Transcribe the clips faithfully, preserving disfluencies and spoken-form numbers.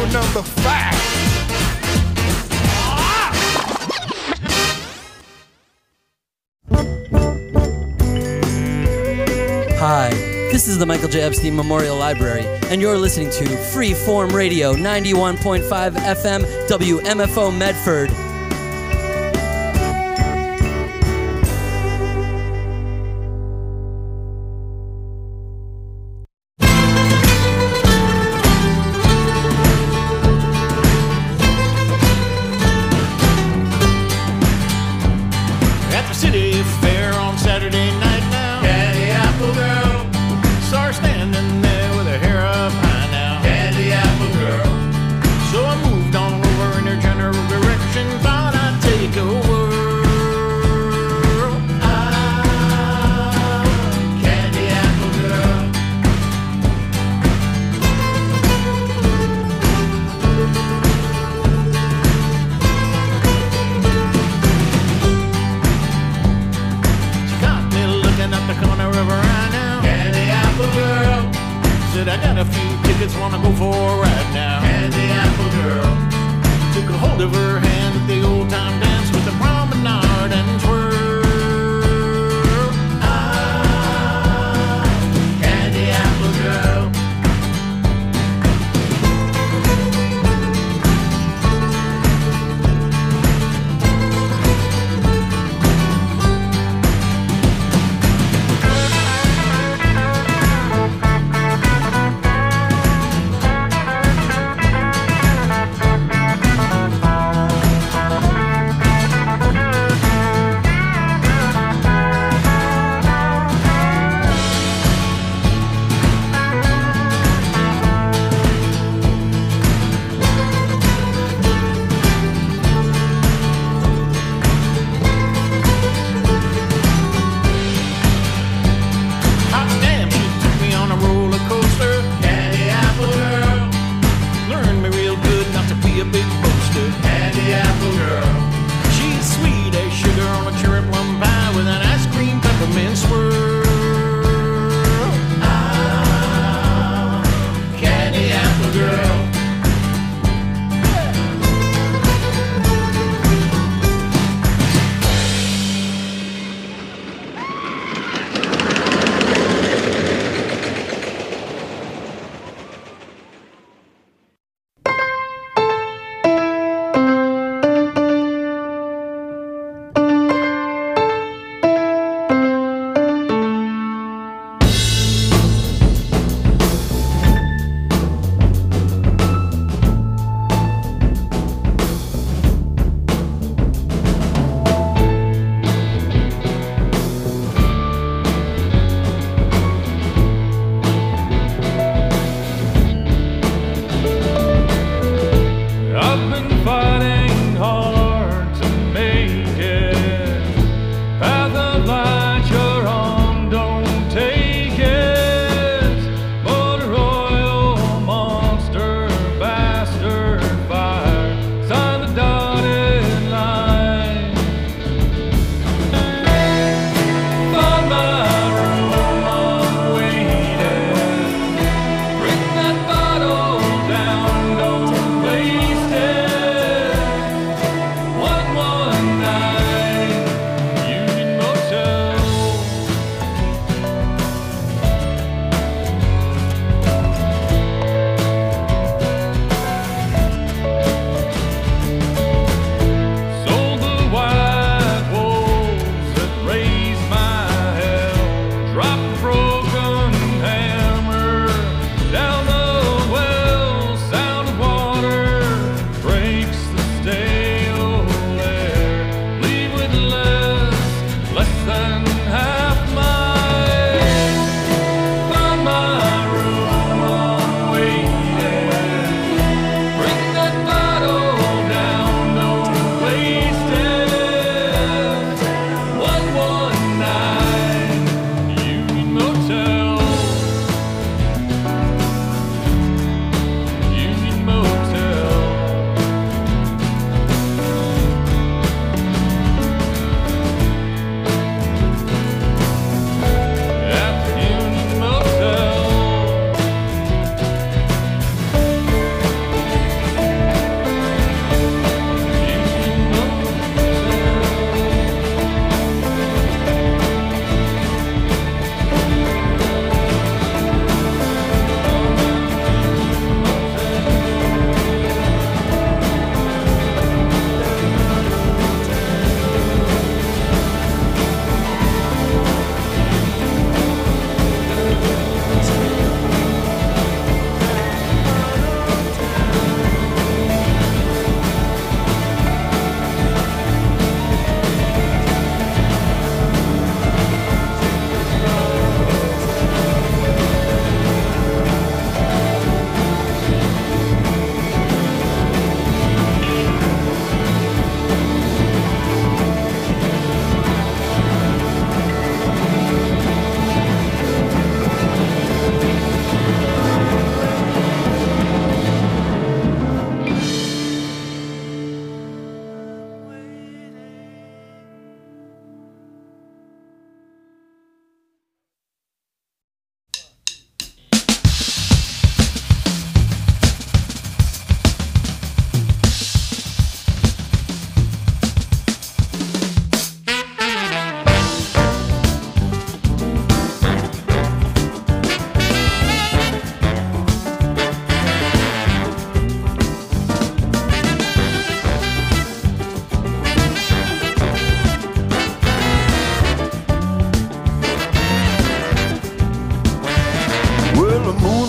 number five. Hi, this is the Michael J. Epstein Memorial Library, and you're listening to Freeform Radio ninety-one point five F M W M F O Medford. At the city fair on Saturday night now, Candy Apple Girl saw her standing there with her hair up high now, Candy Apple Girl. So I moved on over in her general direction.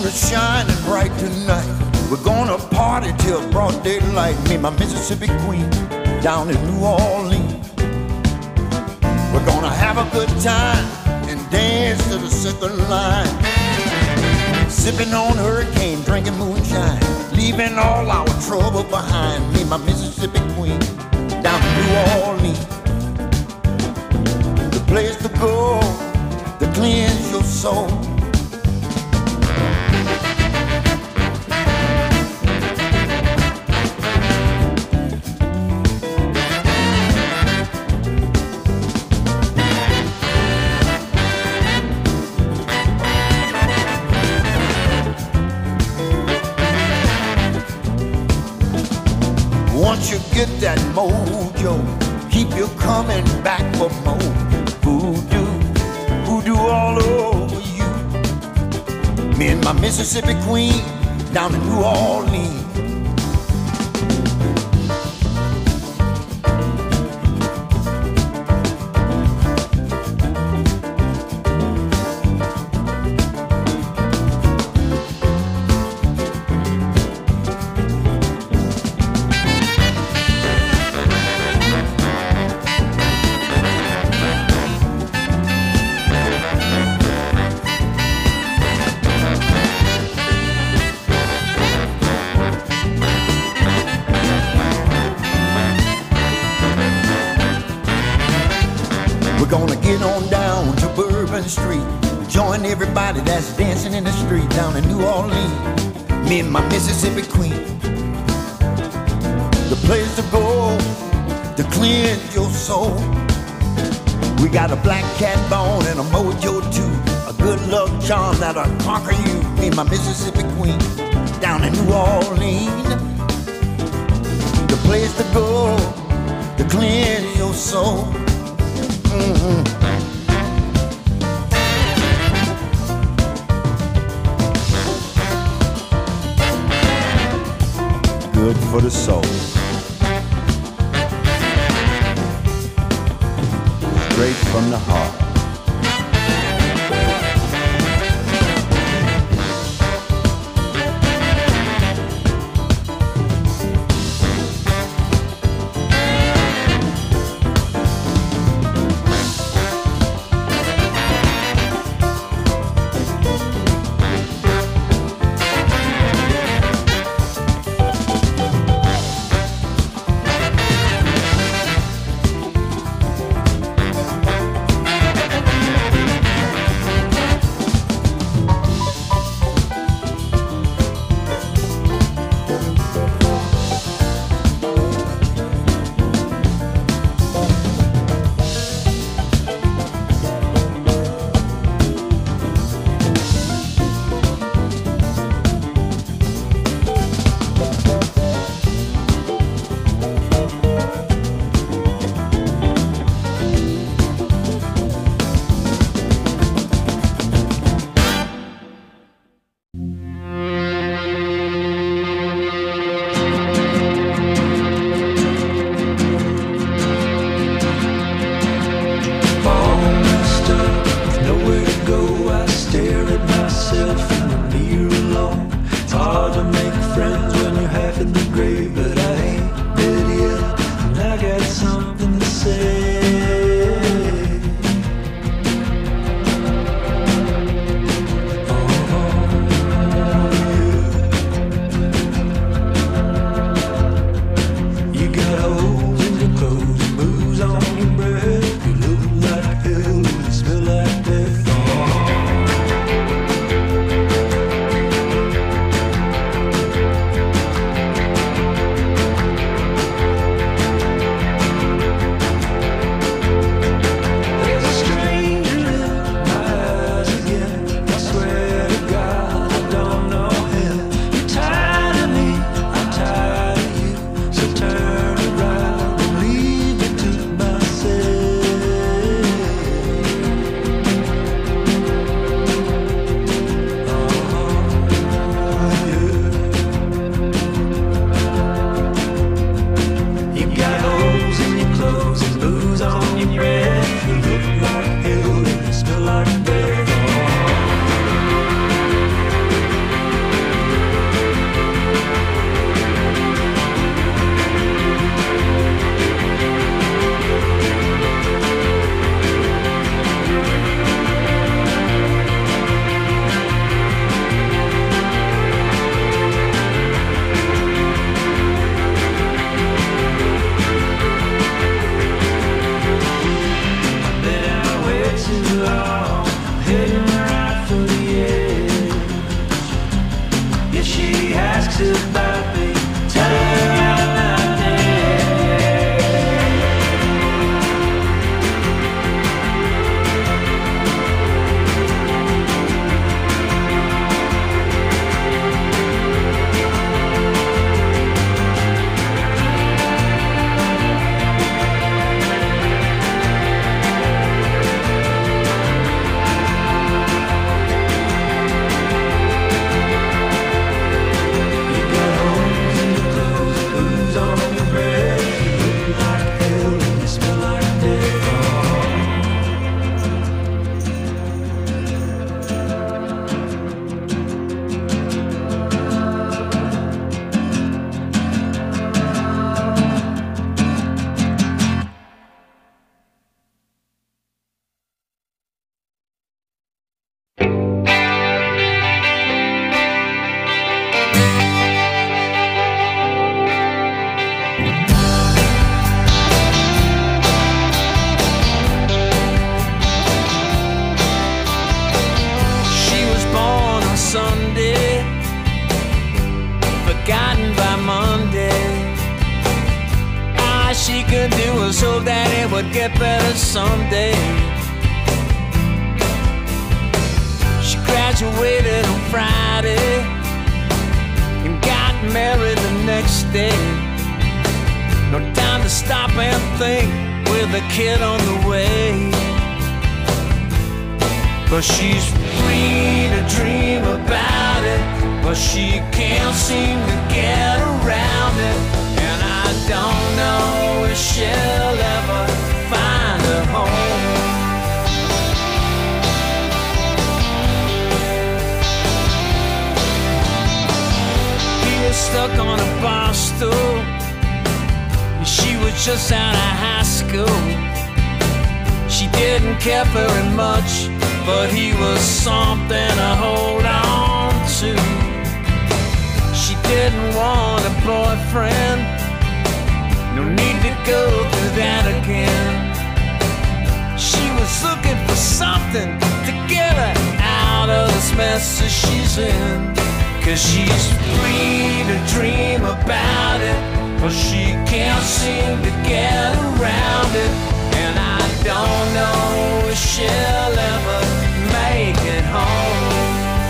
is shining bright tonight. We're gonna party till broad daylight. Me and my Mississippi queen down in New Orleans. We're gonna have a good time and dance to the second line. Sipping on hurricane, drinking moonshine, leaving all our trouble behind. Me and my Mississippi queen down in New Orleans. The place to go to cleanse your soul. Once you get that mojo, keep you coming back for more. Voodoo, voodoo all over you. Me and my Mississippi queen down in New Orleans. Join everybody that's dancing in the street down in New Orleans. Me and my Mississippi queen. The place to go to cleanse your soul. We got a black cat bone and a mojo too. A good luck charm that'll conquer you. Me and my Mississippi queen down in New Orleans. The place to go to cleanse your soul. Mm-hmm. Good for the soul. Straight from the heart. get better someday. She graduated on Friday and got married the next day. No time to stop and think with a kid on the way. But she's free to dream about it, but she can't seem to get around it. And I don't know if she'll ever find a home. He was stuck on a bar stool. She was just out of high school. She didn't care very much, but he was something to hold on to. She didn't want a boyfriend, no need to go through that again. She was looking for something to get her out of this mess that she's in. Cause she's free to dream about it, but she can't seem to get around it. And I don't know if she'll ever make it home.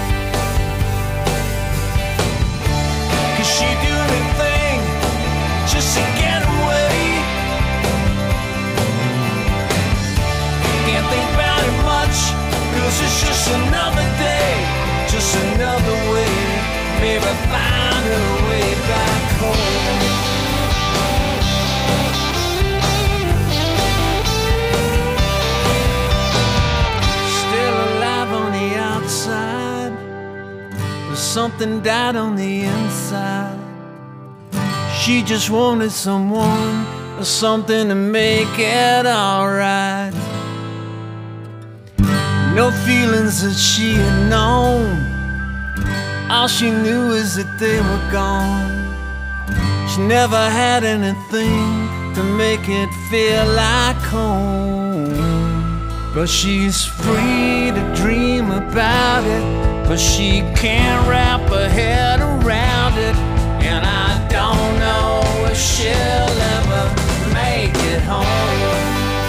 Cause she'd do anything just to get away. Can't think about it much, cause it's just another day, just another way. Maybe find her way back home. But something died on the inside. She just wanted someone or something to make it alright. No feelings that she had known, all she knew is that they were gone. She never had anything to make it feel like home. But she's free to dream about it, but she can't wrap her head around it. And I don't know if she'll ever make it home.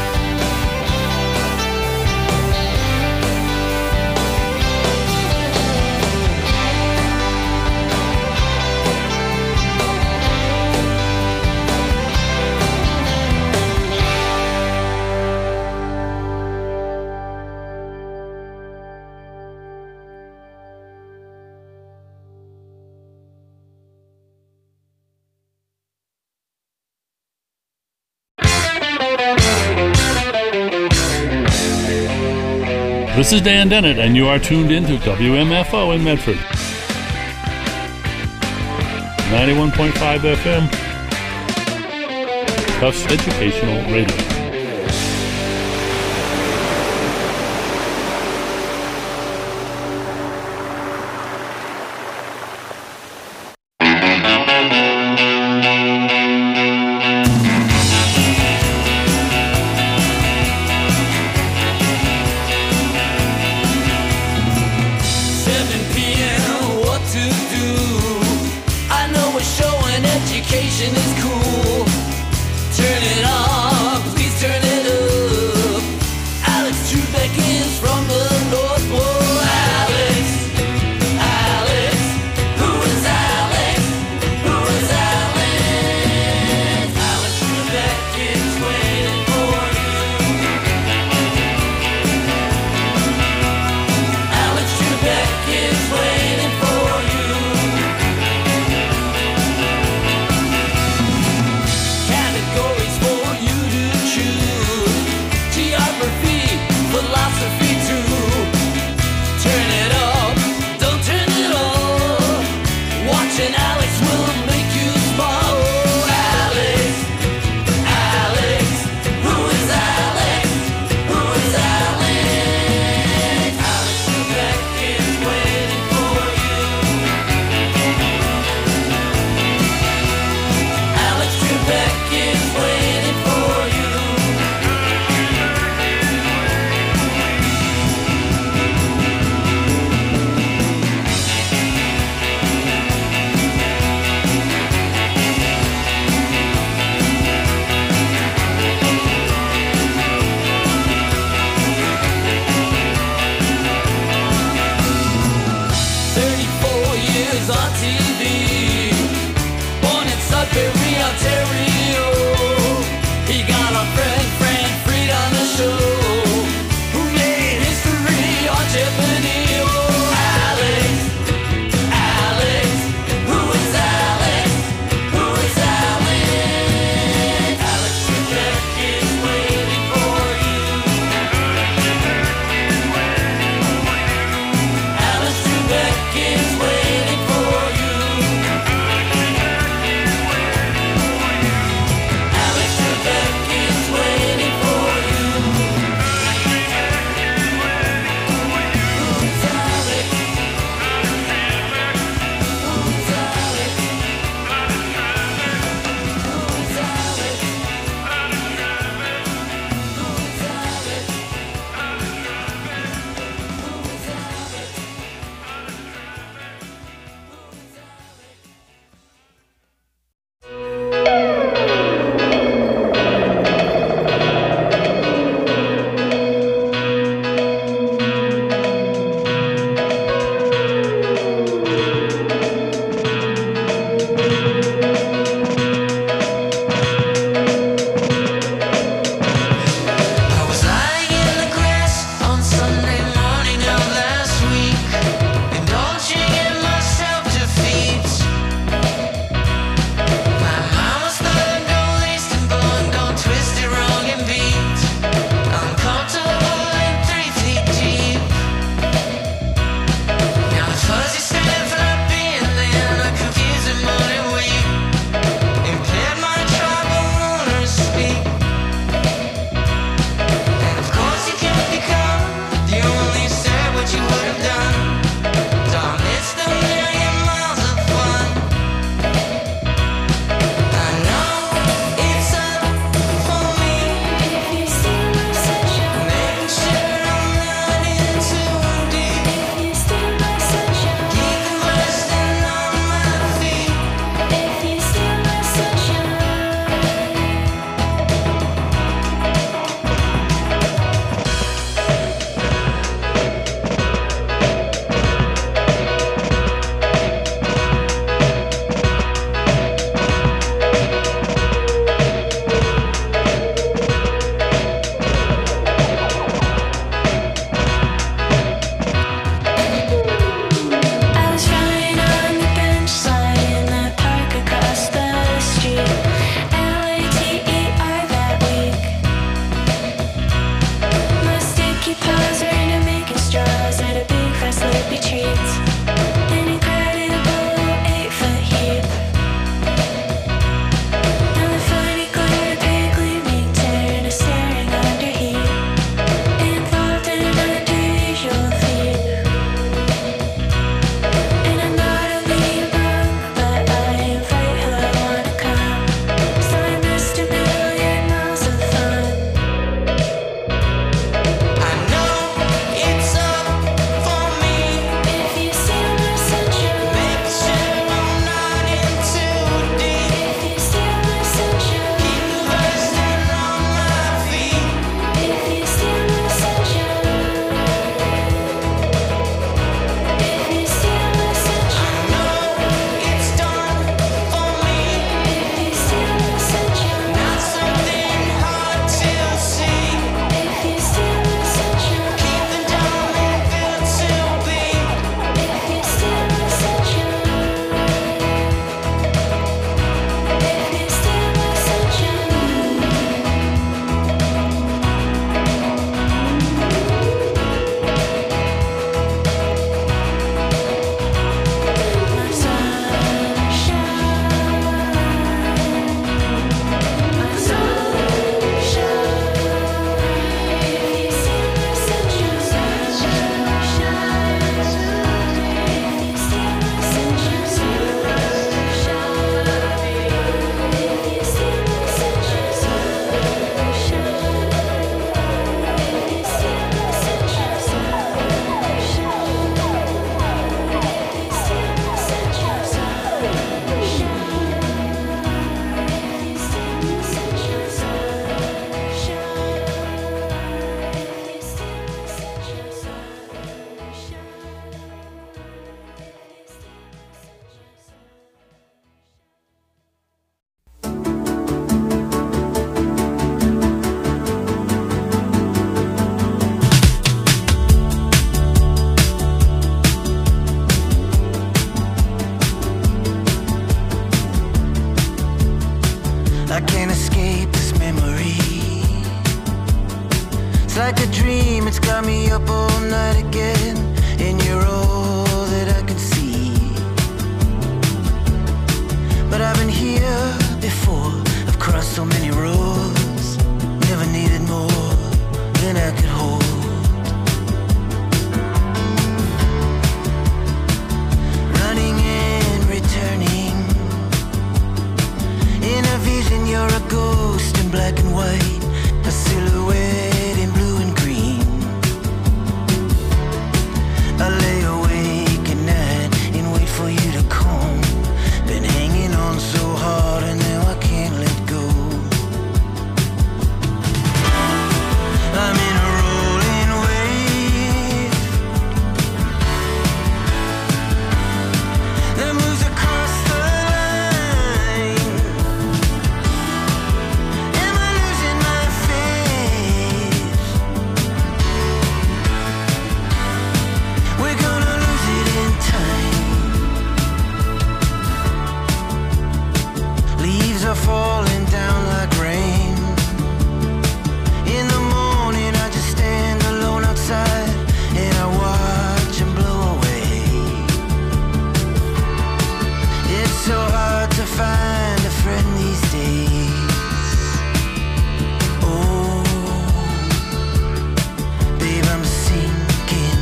This is Dan Dennett, and you are tuned into W M F O in Medford. ninety-one point five F M, Tufts Educational Radio. Education is cool. Turn it on, please. Paws are into making straws and a big fat slurpy treats. An incredible eight-foot heap. Now the funny glitter pig gleaming turn to staring under heat. Involved in an unusual feat. And I'm not only a bum, but I invite who I wanna come. So I missed a million miles of fun. I know it's up for me. If you steal my sunshine, Make sure I'm not in too deep. if you steal my sunshine, Keep the bursting on my feet. if you steal my sunshine, if you steal my sunshine, I know it's done for me. if you steal my sunshine, Not something hard to see. if you steal my sunshine, Keep the diamond filled to be. if you steal my sunshine, if you steal my I can't escape this memory. It's like a dream, it's got me up all night again. And you're all that I can see. But I've been here before, I've crossed so many roads. Never needed more than I could hold. Running and returning. In a vision you're a ghost in black and white, a silhouette in blue and green. I lay awake at night and wait for you to come. Been hanging on so hard and now I can't let go. I'm in a rolling wave that moves across the line. Am I losing my faith? We're gonna lose it in time. Leaves are falling down like rain. In the morning I just stand alone outside and I watch them blow away. It's so hard to find a friend these days. Oh, babe, I'm sinking.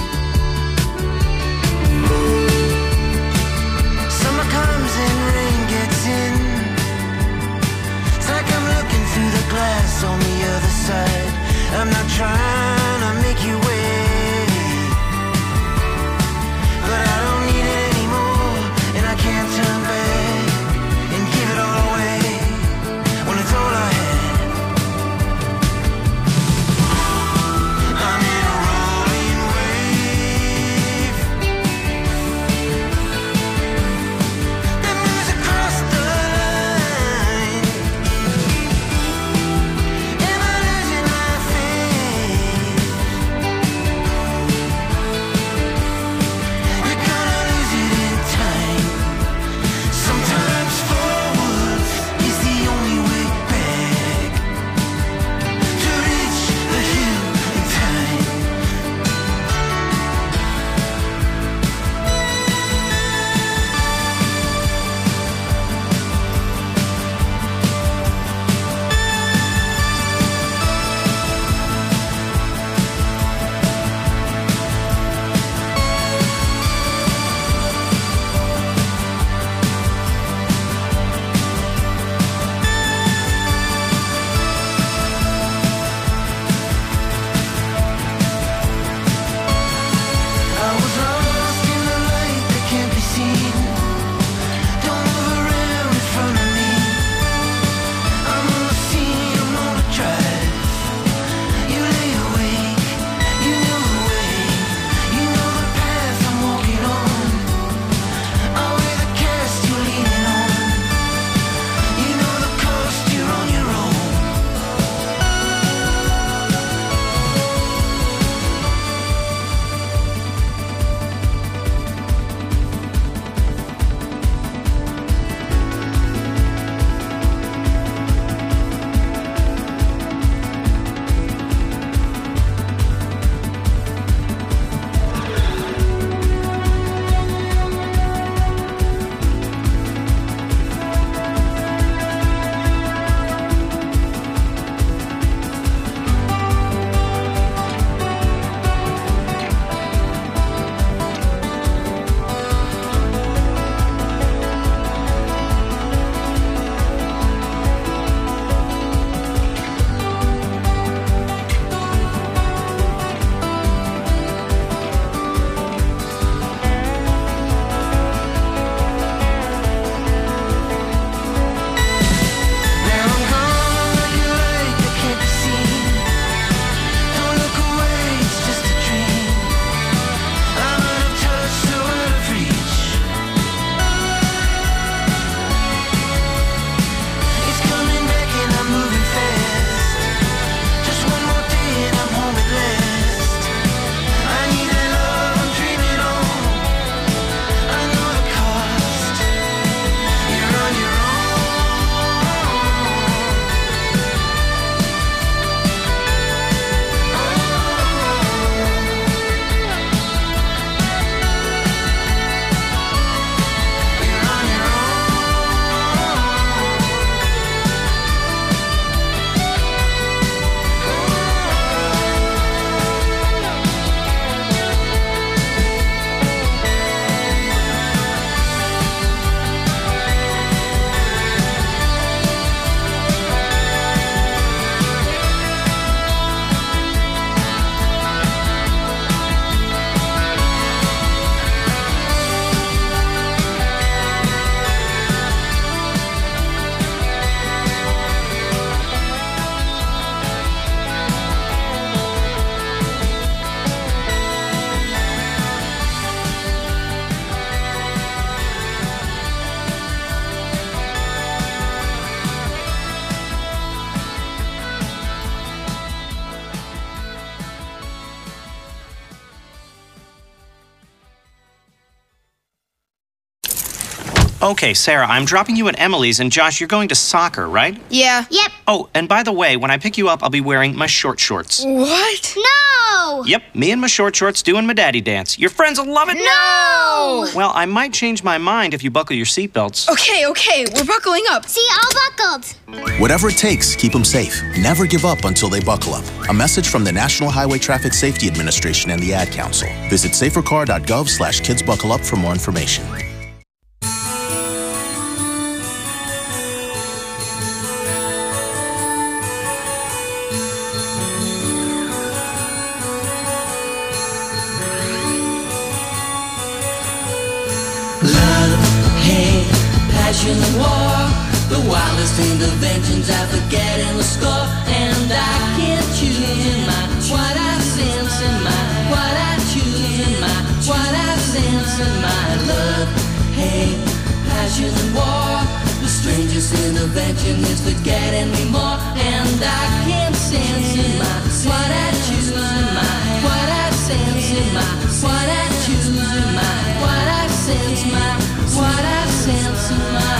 Summer comes and rain gets in. It's like I'm looking through the glass on the other side. I'm not trying to make you wait, but I don't need it anymore, and I can't turn back and give it all away when it's all I had. I'm in a rolling wave that moves across the line. Am I losing my faith? Okay, Sarah, I'm dropping you at Emily's, and Josh, you're going to soccer, right? Yeah. Yep. Oh, and by the way, when I pick you up, I'll be wearing my short shorts. What? No! Yep, me and my short shorts doing my daddy dance. Your friends will love it. No! Well, I might change my mind if you buckle your seatbelts. Okay, okay, we're buckling up. See, all buckled. Whatever it takes, keep them safe. Never give up until they buckle up. A message from the National Highway Traffic Safety Administration and the Ad Council. Visit safercar.gov slash kids buckle up for more information. Passion and war, the wildest interventions I forget in the score, and I can't choose in my what I sense in my what I choose in my what I sense in my love, hate, passion and war. The strangest intervention is forgetting me more, and I can't sense in my what I choose in my what I sense in my what I choose in my what I sense my what I sense in my.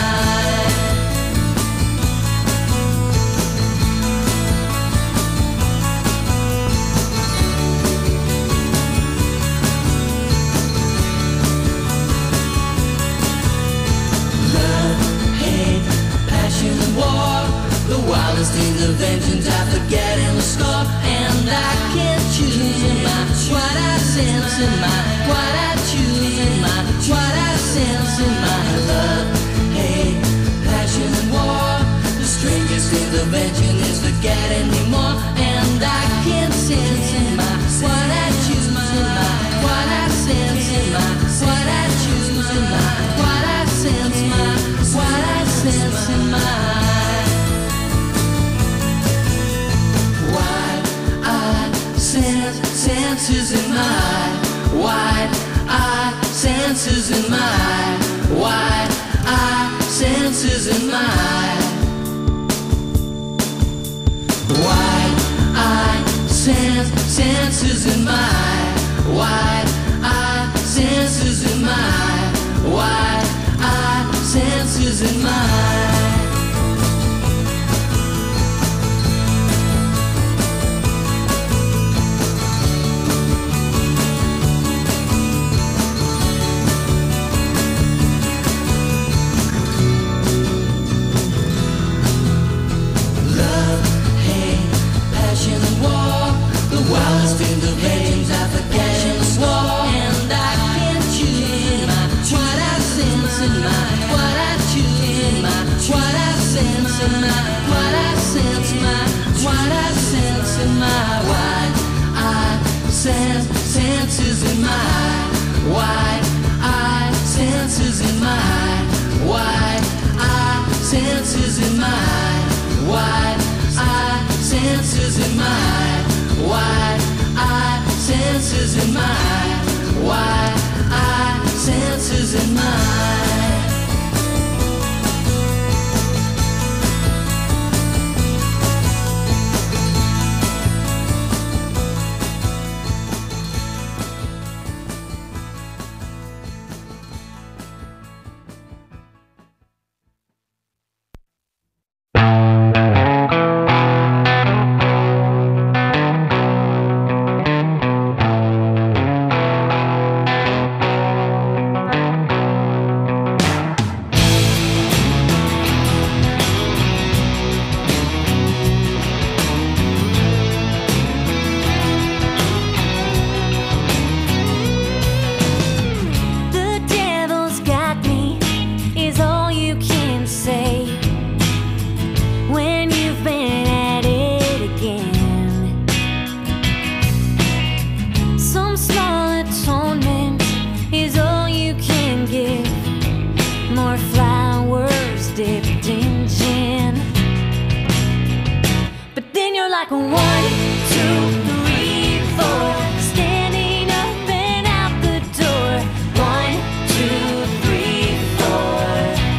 The wildest interventions I forget in the score, and I can't choose in my what I sense in my what I choose in my what I sense in my love, hate, passion and war. The strangest intervention is forgetting me more, and I can't sense in my what I choose in my what I sense in my what I choose in my what I sense my what I sense in my. Senses in my wide eye, senses in my wide eye, senses in my wide eye, sense, senses in my wide eye, senses in my wide eye, senses in my. Wildest interventions I forget in the war, and I can't choose in my what I sense in my what I choose in my what I sense in my what I sense my what I sense in my wide eye sense senses in my wide eye senses in my wide eye senses in my wide eye senses in my wide eye senses in my wide eye senses in my. like a one, two, three, four. Standing up and out the door. One, two, three, four.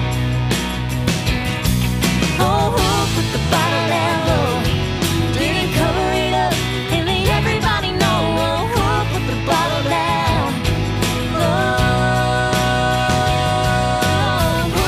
Oh, oh, put the bottle down low. Didn't cover it up and made everybody know. Oh, oh, put the bottle down low.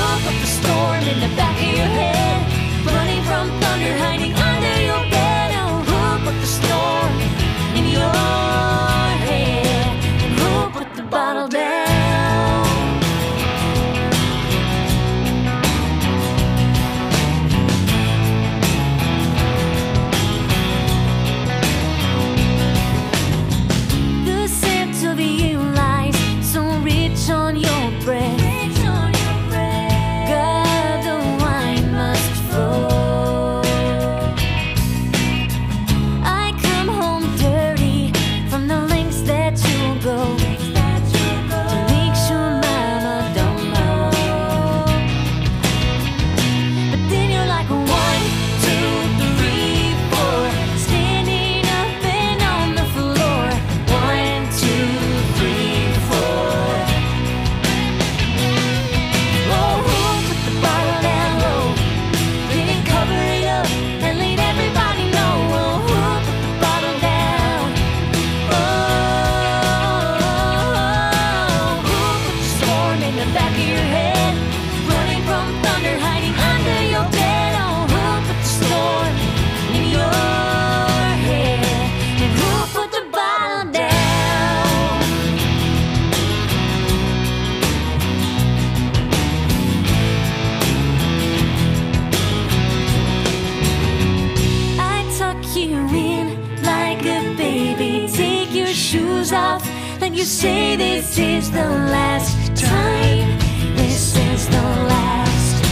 when you say this is the last time. This is the last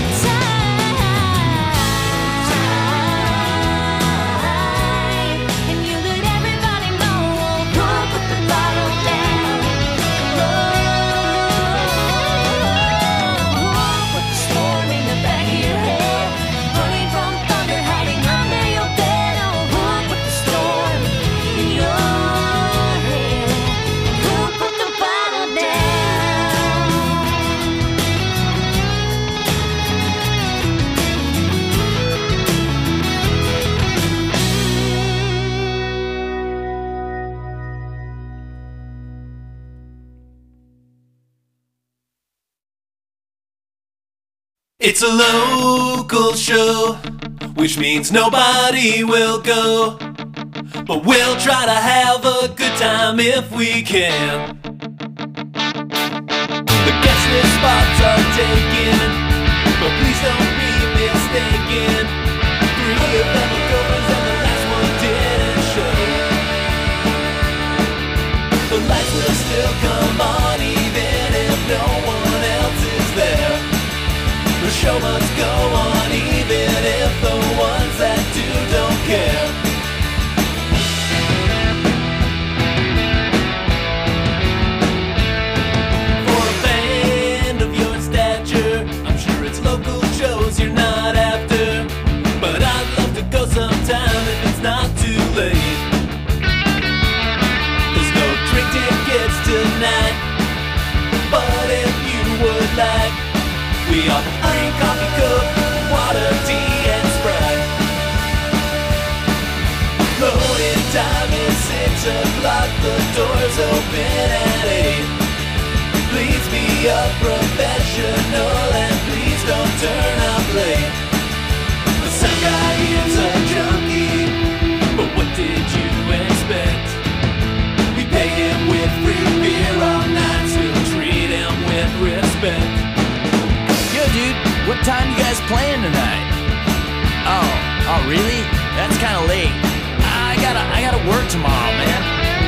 time. And you let everybody know. Don't put the bottle down. Oh, put the storm in the back of your head. Running from thunder, hiding under your bed. Oh, put the storm in your head. Put the bottle down. It's a local show, which means nobody will go. But we'll try to have a good time if we can. The guest list spots are taken, but please don't be mistaken. Three of them are goers and the last one didn't show. The lights will still come on even if no one else is there. The show must go on even if the ones that do don't care. For a band of your stature, I'm sure it's local shows you're not after. But I'd love to go sometime if it's not too late. There's no drink tickets tonight, but if you would like, we offer free coffee, coke, water, tea, and Sprite. Loading time is six o'clock, the doors open at eight. Please be a professional and please don't turn up late. The sound guy is a junkie, but what did you expect? We pay him with free beer all night, so treat him with respect. Yo, dude, what time you guys playing tonight? Oh, oh, really? That's kind of late. I gotta, I gotta work tomorrow, man.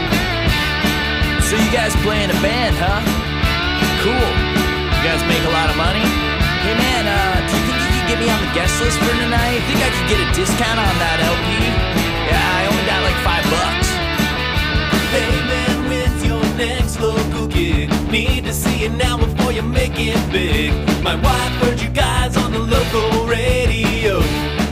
So you guys play in a band, huh? Cool. You guys make a lot of money? Hey, man, uh, do you think you could get me on the guest list for tonight? Think I could get a discount on that L P? Yeah, I only got like five bucks. Hey man, when's your next local gig? Need to see it now before you make it big. My wife heard you guys on the local radio.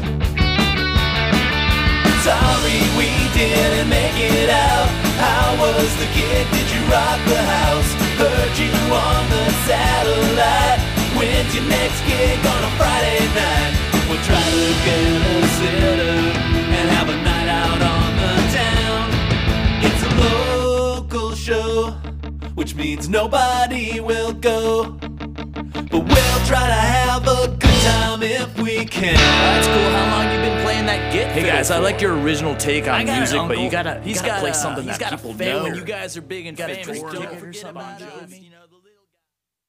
Sorry we didn't make it out. How was the gig? Did you rock the house? Heard you on the satellite. When's your next gig on a Friday night? We'll try to get a sitter and have a night out on the town. It's a local show, which means nobody will go. But we'll try to have a good time if we can. That's cool. How long you been playing that git? Hey guys, I like your original take on got music, an but you uncle. gotta, He's he's gotta got play a- something he's that got a people fan know. when You guys are big and Got a famous. drink Don't ticket or forget something about on us. Joe's. You know, the little guy.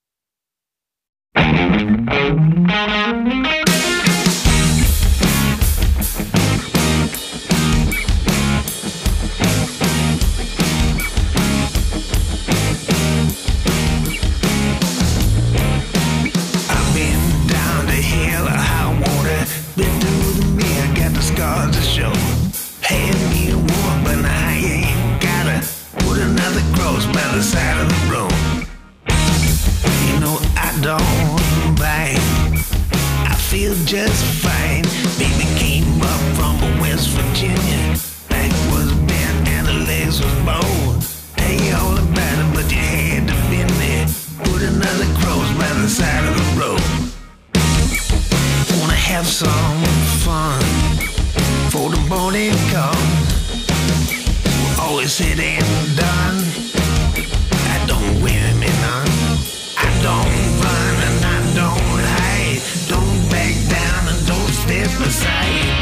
I've been down the hill of high water, been through the mirror, got the scars to show. Hand me a war, but now you ain't gotta put another cross by the side of the road. You know I don't bite, I feel just fine. Baby came up from West Virginia, back was bent and the legs was bowed. Tell you all about it, but you had to been there. Put another cross by the side of the road. Wanna have some fun for the morning comes. Always said and done. I don't win me none. I don't run and I don't hide. Don't back down and don't step aside.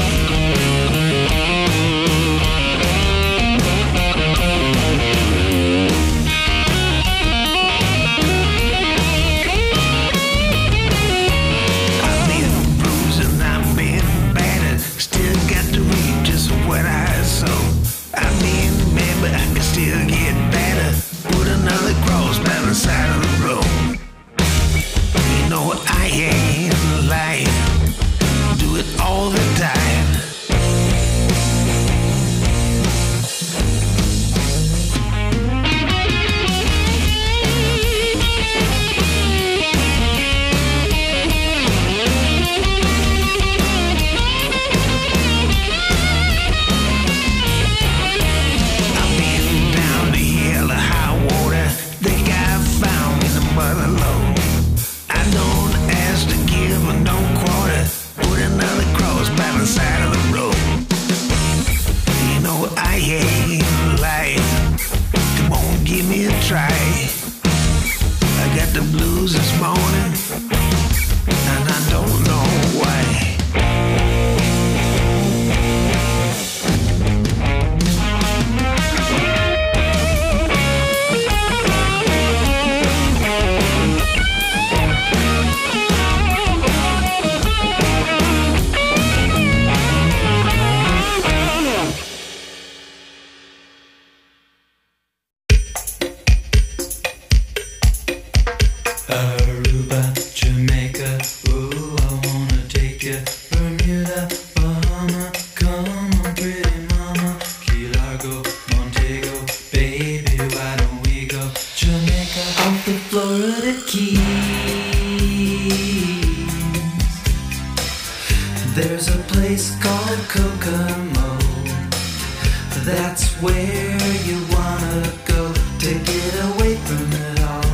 I've been bruised and I've been battered. Still got to reap just what I sow. I've been bad, but I ain't lying. Come on, give me a try. I got the blues this morning, and I don't know why. Aruba, Jamaica, ooh, I wanna take you. Bermuda, Bahama, come on, pretty mama. Key Largo, Montego, baby, why don't we go? Jamaica, off the Florida Keys. There's a place called Kokomo. That's where you wanna go to get away from it all.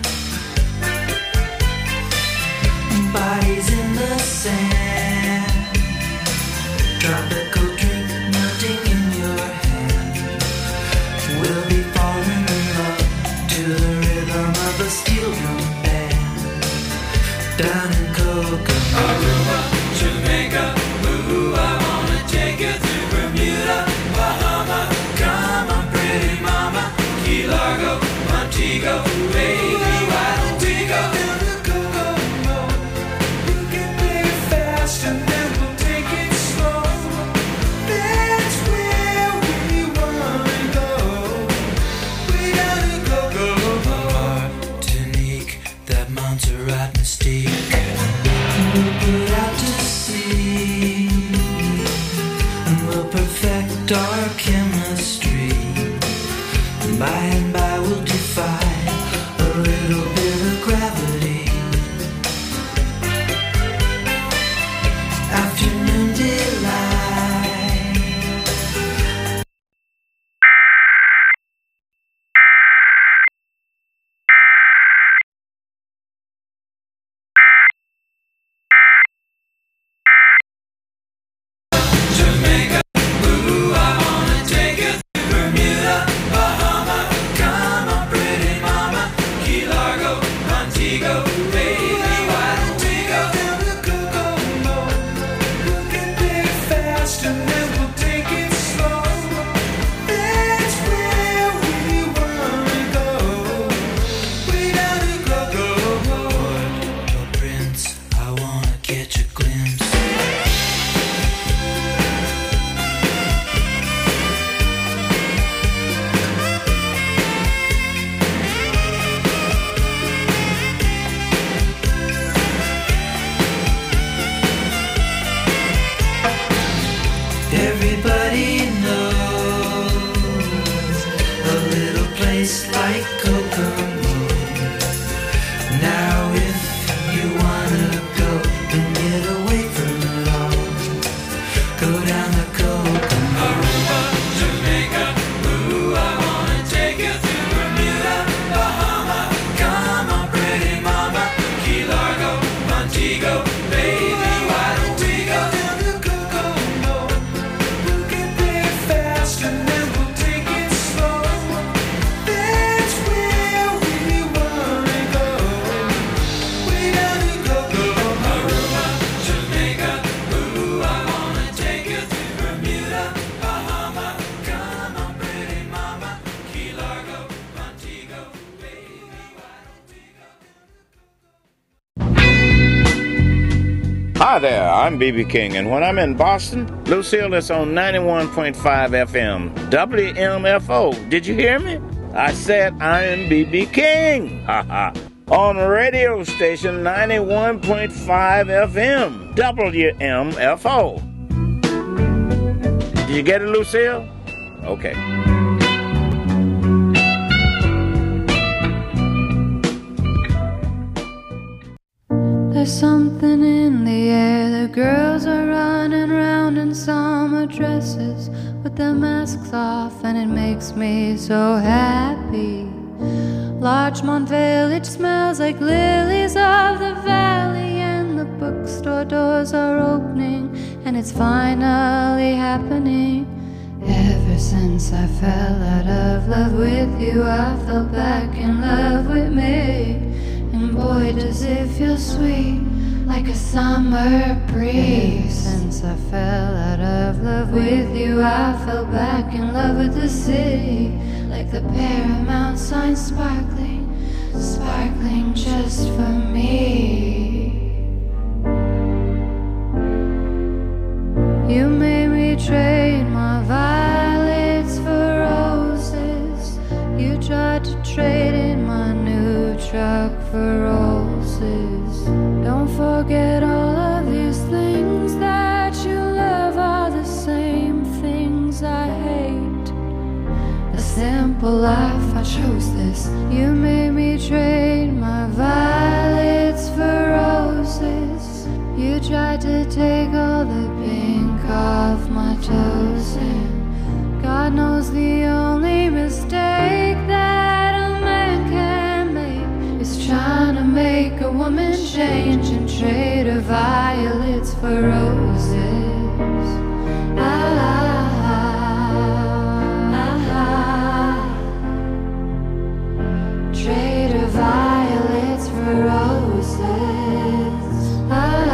Bodies in the sand, tropical drink melting in your hand. We'll be falling in love to the rhythm of a steel drum band. Down in Kokomo, Aruba, Jamaica, ooh, I wanna take you to Bermuda, Bahama. Come on, pretty mama, Key Largo, Montego, baby, why don't we go? And then we'll take it slow. That's where we wanna go. We gotta go, go, go. Martinique, that Montserrat mystique. We'll put out to sea, and we'll perfect our chemistry. By and by we'll defy a little bit of gravity. Afternoon delight. Jamaica, ooh, I wanna take you to Bermuda, Bahama. Come on, pretty mama, Key Largo, Montego, baby, why don't we go down to Kokomo? And then we'll take it slow. That's where we wanna go. We gotta go, go, go. Port-au-Prince, I wanna catch a glimpse. Everybody knows a little place like Kokomo. Now if you wanna go and get away from it all, go down to Kokomo. Aruba, Jamaica, ooh, I wanna take you to Bermuda, Bahama. Come on, pretty mama, Key Largo, Montego, baby, why don't we go down to Kokomo? And then we'll take it slow. That's where we wanna go. We gotta go, go. Aruba, Jamaica, ooh, I wanna take you to Bermuda, Bahama. Come on, pretty mama, Key Largo, Montego, baby, why don't we go? Hi there, I'm B B King, and when I'm in Boston, Lucille is on ninety-one point five F M, W M F O. Did you hear me? I said I am B B King. Ha ha. On radio station ninety-one point five F M, W M F O. Did you get it, Lucille? Okay. There's something in the air. The girls are running around in summer dresses with their masks off, and it makes me so happy. Larchmont Village smells like lilies of the valley, and the bookstore doors are opening, and it's finally happening. Ever since I fell out of love with you, I fell back in love with me. And boy, does it feel sweet, like a summer breeze. Since I fell out of love with you, I fell back in love with the city, like the Paramount sign sparkling, sparkling just for me. You made me trade my violets for roses. You tried to trade in my new truck for roses. Don't forget all of these things that you love are the same things I hate. A simple life, I chose this. You made me trade my violets for roses. You tried to take all the pink off my toes, and God knows the only mistake that a man can make is trying to make a woman change and trade her violets for roses. Ah, ah, ah, trade her violets for roses. Ah,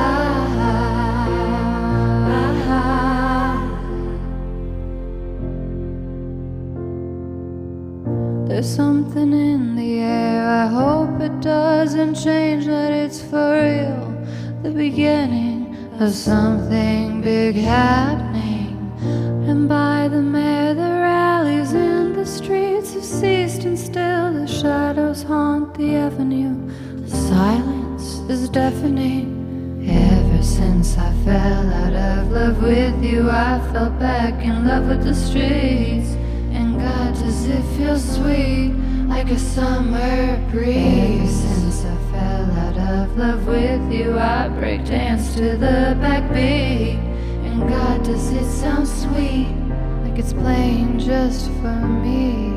there's something in the air, I hope it doesn't change, that it's for real, the beginning of something big happening. And by the mare, the rallies in the streets have ceased, and still the shadows haunt the avenue. The silence is deafening. Ever since I fell out of love with you, I fell back in love with the streets. And God, does it feel sweet, like a summer breeze. Since I fell out of love with you, I break dance to the backbeat. And God, does it sound sweet, like it's playing just for me.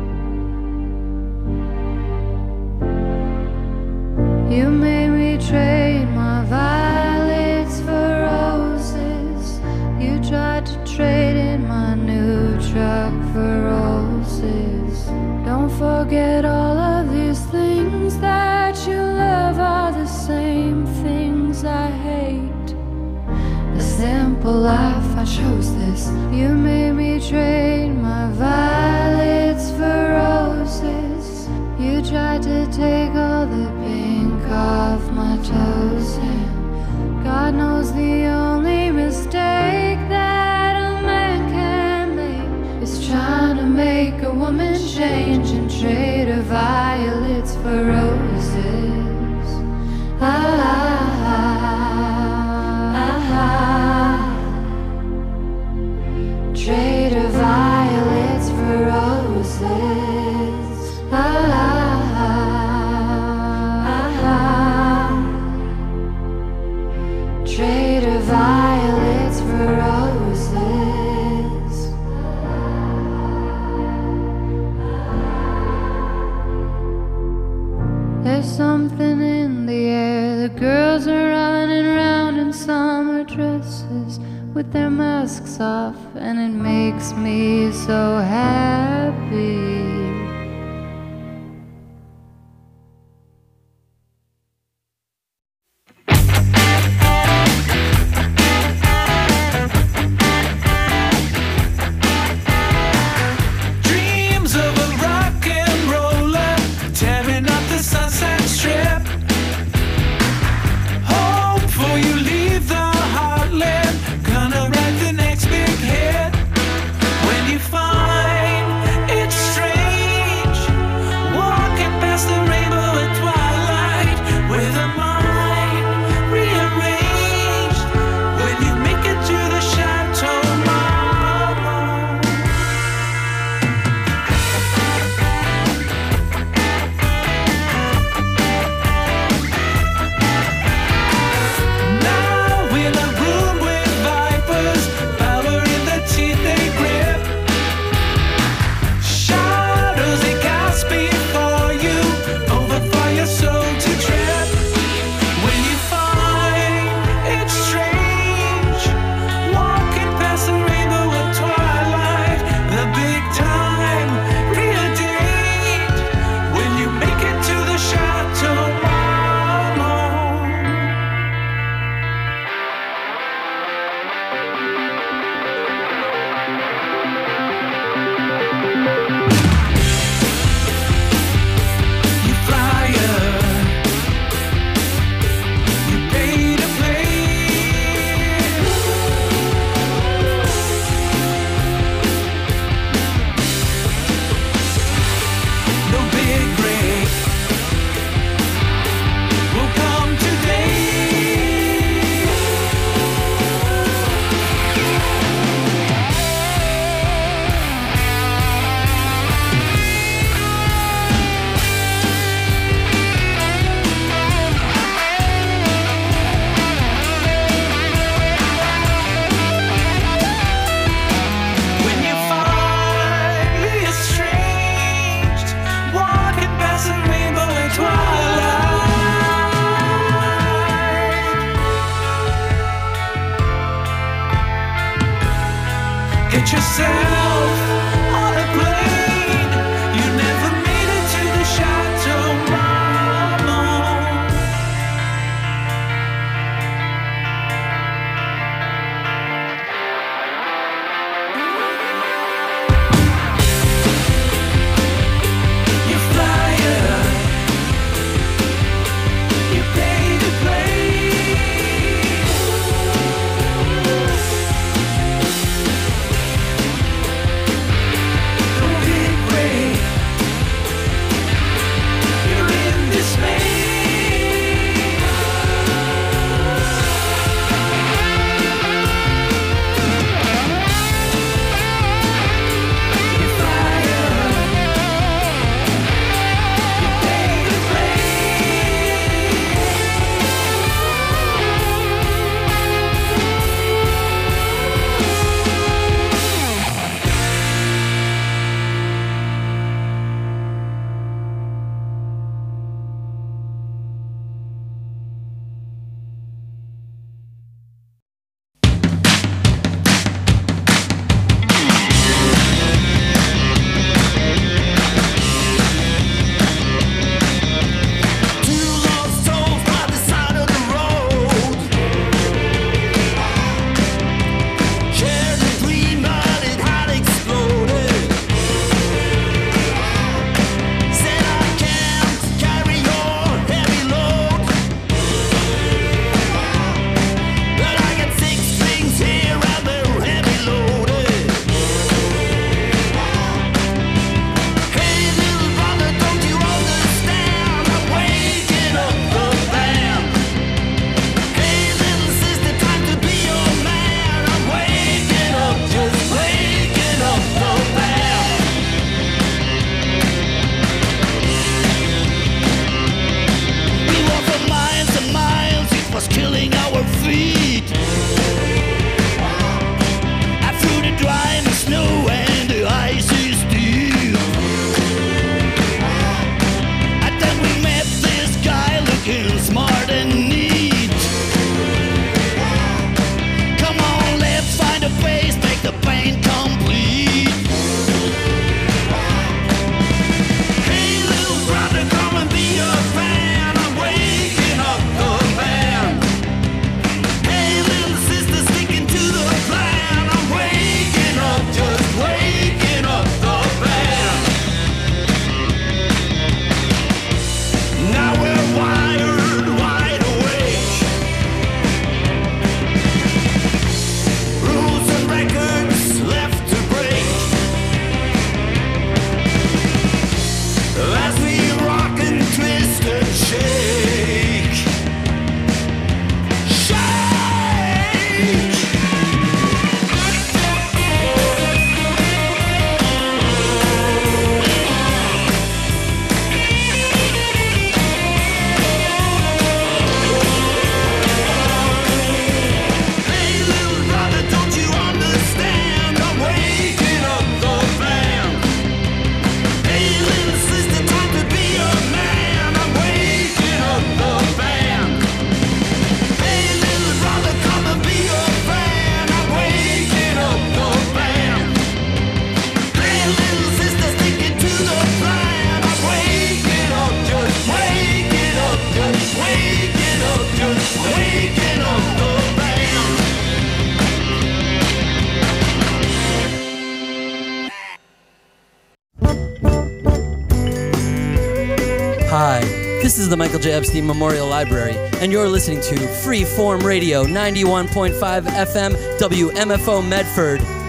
You made me trade my violets for roses. You tried to trade in my new truck for roses. Don't forget all of these things that you love are the same things I hate. A simple life, I chose this. You made me trade my violets for roses. You tried to take all the pink off my toes, and God knows the only mistake that a man can make is trying to make a woman change and trade her violets for roses. Ah, ah, ah, trade her violets for roses. Ah, trade her violets for roses. There's something in the air. The girls are running around in summer dresses with their masks off, and it makes me so happy. Gonna write the next big hit. When you find it's strange. Hi, this is the Michael J. Epstein Memorial Library, and you're listening to Freeform Radio ninety-one point five F M W M F O Medford.